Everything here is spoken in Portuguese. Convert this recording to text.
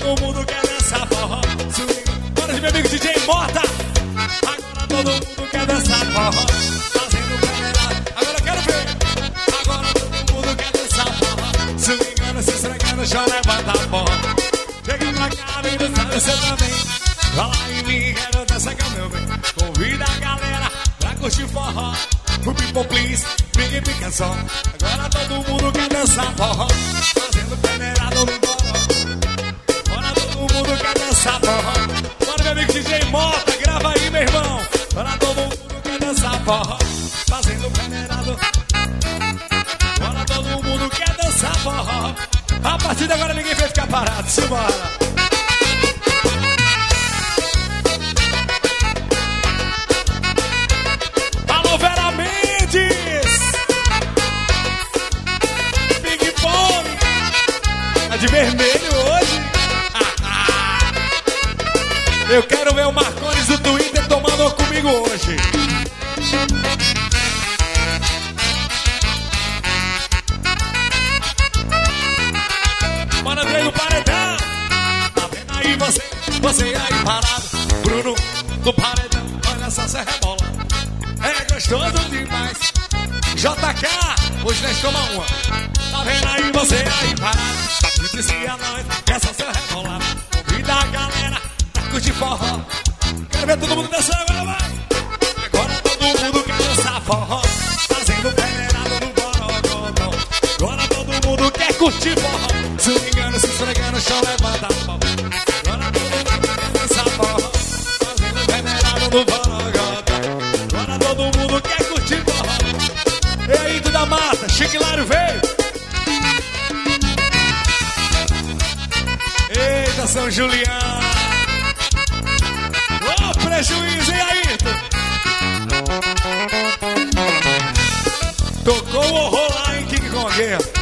todo mundo quer dançar forró. Bora de meu amigo DJ Mota. Agora todo mundo quer dançar forró. Fazendo peneirada, agora eu quero ver. Agora todo mundo quer dançar forró. Se engana, se esfregando, já levanta a forró. Chega pra cá, vem dançar, você também. Fala em mim, quero dançar com meu bem. Convida a galera pra curtir forró. O people please, big fica só. Agora todo mundo quer dançar forró. Fazendo peneirada no forró. Agora todo mundo quer dançar forró. Bora meu amigo DJ Mota, grava aí meu irmão. Agora todo mundo quer dançar forró. Fazendo peneirada. Agora todo mundo quer dançar forró. A partir de agora ninguém vai ficar parado, simbora. Alô Vera Mendes, Big Bong, tá de vermelho hoje. Eu quero ver o Marcones do Twitter tomando comigo hoje. Mano, Andrei no paredão. Tá vendo aí você aí parado. Bruno do paredão, olha só, cê rebola. É gostoso demais. JK, hoje nós toma uma. Tá vendo aí você aí parado. Me disse a nós, é só cê rebolar. Convida a galera pra curtir forró. Quero ver todo mundo dançando agora, vai. Agora todo mundo quer dançar forró. Fazendo peneirada no boró. Agora todo mundo quer curtir forró. Se não me engano, se esfregando, o chão levanta a mão. Agora todo mundo quer dançar forró. Fazendo peneirada no boró. Agora todo mundo quer curtir forró. E aí, tu da mata, Chico Hilário veio. Eita, São Julião. Ô, prejuízo, e aí? Tocou o horror lá em King Kong.